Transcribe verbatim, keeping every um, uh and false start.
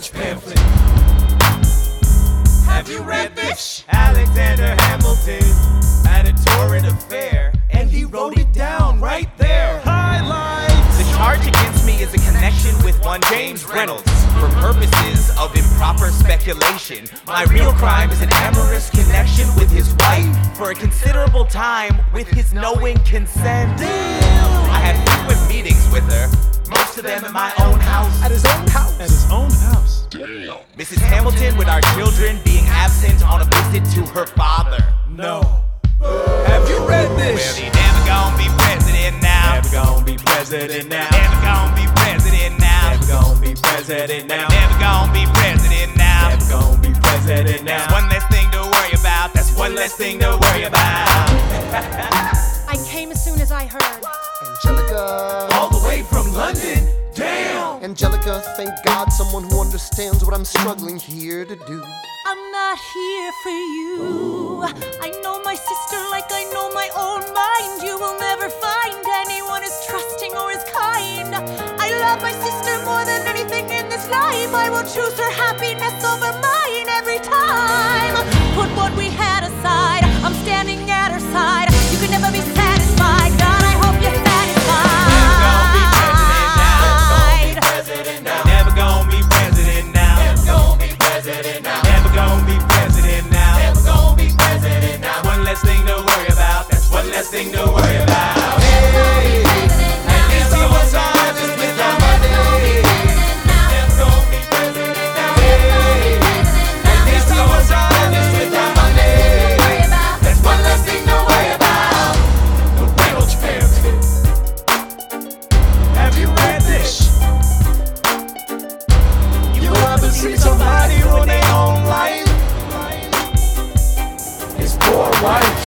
Reynolds pamphlet. Have you read this? Alexander Hamilton had a torrent affair, and he wrote it down right there. Highlights! The charge against me is a connection with one James Reynolds. For purposes of improper speculation, my real crime is an amorous connection with his wife for a considerable time with his knowing consent. Damn! I had frequent meetings with her, most of them at my own house. At his own house. At his own house. Damn. Missus Hamilton, with our children being absent on a visit to her father. No. Have you read Well, this? he never gonna be president now. Never gonna be president now. Never gonna be president now. Never gonna be president now. Never gonna be president now. Never gonna be president now. That's one less thing to worry about. That's one less thing to worry about. I came as soon as I heard. Angelica, All the way from London. Damn. Angelica, thank God someone who understands what I'm struggling here to do. I'm not here for you. I know my sister like I know my own mind. You will never find anyone as trusting or as kind. I love my sister more than anything in this life. I will choose her happiness over mine every time. Put what we had aside. I'm standing at her side. You can never be satisfied. God, I hope you're President now. Never gonna be president now. Never gonna be president now. Never gonna be president now. Never gonna be president now. One less thing to worry about. That's one less thing to worry about. Hey, at least he was honest with the money. Never gonna be president now. Hey, at least he was honest with the money. That's one less thing to worry about. The Reynolds pamphlet. Have you read this? You ever see somebody ruin their own life? His poor wife.